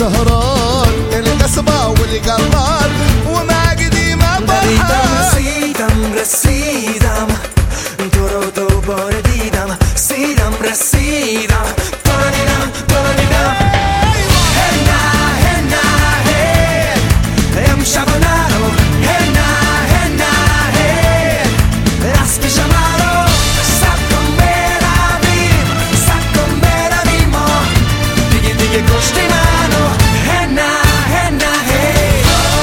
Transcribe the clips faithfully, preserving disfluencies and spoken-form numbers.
سهران القصبة والقرار وما قديمة فرحان. رسیدم رسیدم تو رو دوباره دیدم، سیدم رسیدم تو رو دیدم تو رو دیدم. هی نه هی نه هی امشب و نرو، هی نه هی نه هی دست پیش مرو. سب کن برویم سب کن برویم ما دیگه دیگه کشتی منو. هی نه هی نه هی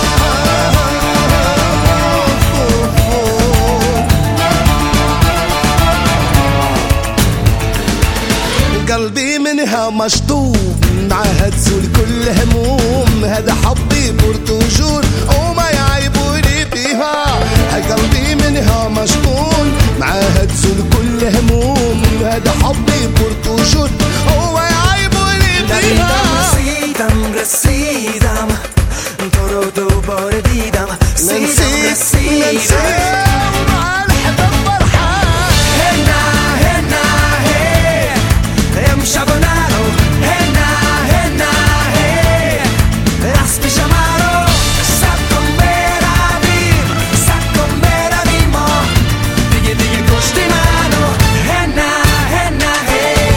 قلبي منها مشطوب معها تزول كل هموم. هذا حبي برتجور وما يعيبوني فيها. قلبي منها مشطون معها تزول كل هموم. هذا حبي برتجور وما يعيبوني فيها. رسیدم رسیدم تو رو دوباره دیدم، سیدم رسیدم. امشب و نرو، هی نه هی نه هی دست پیش مرو. سب کن برویم سب کن برویم ما دیگه دیگه کشتی منو. هی نه هی نه هی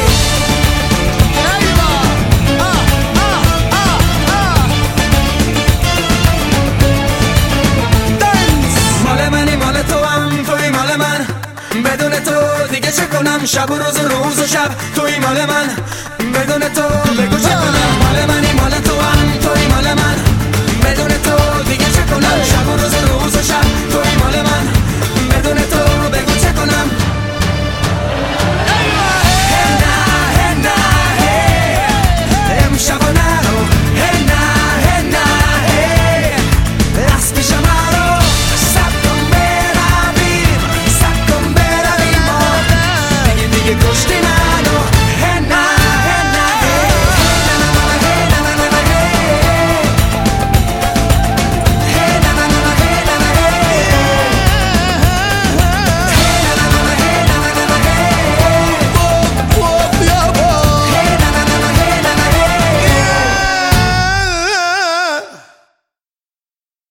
مال منی مال تو هم توی مال من، بدون تو دیگه چه کنم؟ شب و روز و روز و شب توی مال من، بدون تو بگو چه کنم؟ مال من